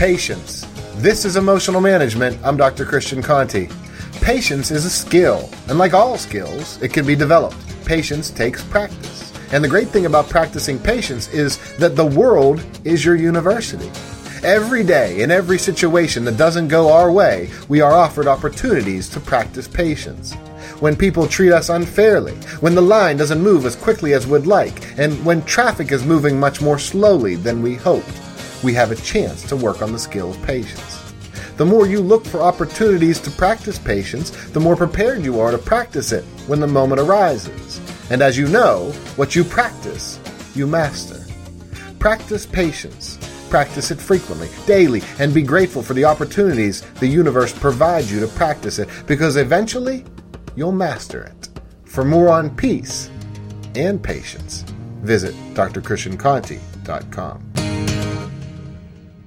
Patience. This is Emotional Management. I'm Dr. Christian Conti. Patience is a skill, and like all skills, it can be developed. Patience takes practice. And the great thing about practicing patience is that the world is your university. Every day, in every situation that doesn't go our way, we are offered opportunities to practice patience. When people treat us unfairly, when the line doesn't move as quickly as we'd like, and when traffic is moving much more slowly than we hoped, we have a chance to work on the skill of patience. The more you look for opportunities to practice patience, the more prepared you are to practice it when the moment arises. And as you know, what you practice, you master. Practice patience. Practice it frequently, daily, and be grateful for the opportunities the universe provides you to practice it, because eventually, you'll master it. For more on peace and patience, visit drchristianconti.com.